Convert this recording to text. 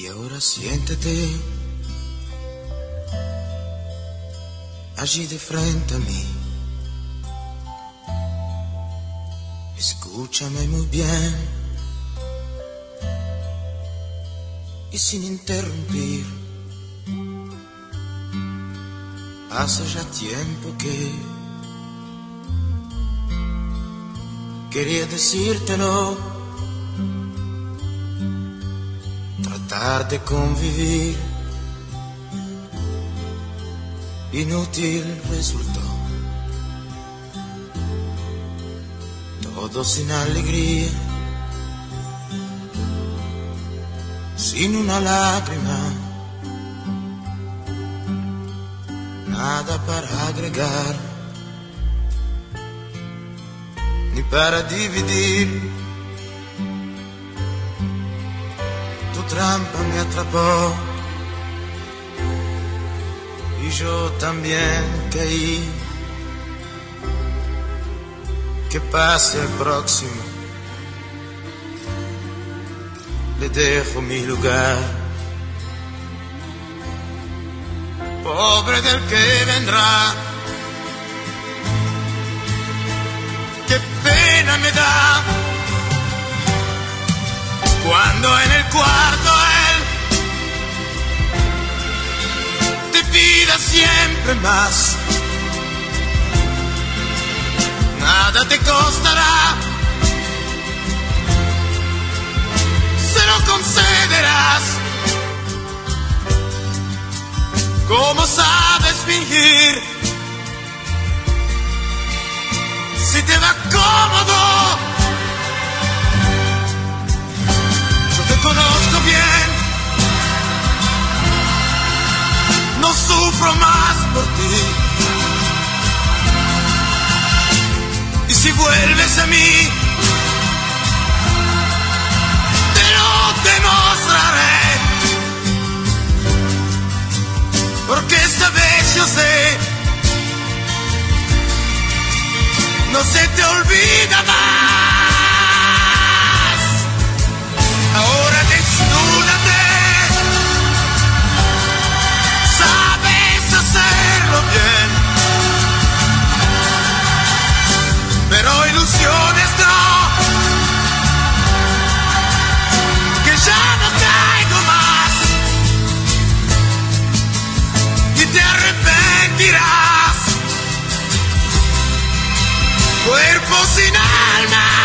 Y ahora siéntate allí de frente a mí. Escúchame muy bien y sin interrumpir. Hace ya tiempo que quería decírtelo, tratar de convivir, inútil resultó. Todo sin alegría, sin una lágrima, nada para agregar, ni para dividir. Tu trampa me atrapó y yo también caí. Que pase el próximo, le dejo mi lugar. Pobre del que vendrá, qué pena me da cuando en el cuarto él te pida siempre más. Nada te costará, se lo concederás. ¿Cómo sabes fingir? Si te va cómodo, yo te conozco bien, no sufro más por ti. Y si vuelves a mí, te lo demostraré. Porque esta vez yo sé, no se te olvida más. Ahora desnúdate, sabes hacerlo bien, pero ilusiones no, que ya no traigo más. Y te arrepentirás, cuerpo sin alma.